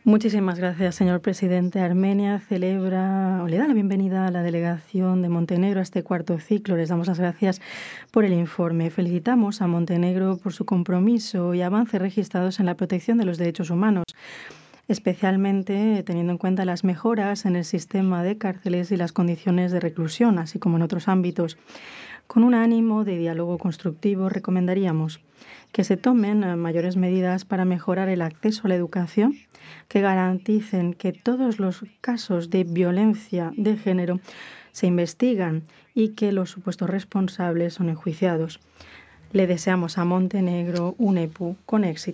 Muchísimas gracias, señor presidente. Armenia celebra o le da la bienvenida a la delegación de Montenegro a este cuarto ciclo. Les damos las gracias por el informe. Felicitamos a Montenegro por su compromiso y avances registrados en la protección de los derechos humanos, especialmente teniendo en cuenta las mejoras en el sistema de cárceles y las condiciones de reclusión, así como en otros ámbitos. Con un ánimo de diálogo constructivo, recomendaríamos que se tomen mayores medidas para mejorar el acceso a la educación, que garanticen que todos los casos de violencia de género se investigan y que los supuestos responsables son enjuiciados. Le deseamos a Montenegro un EPU con éxito.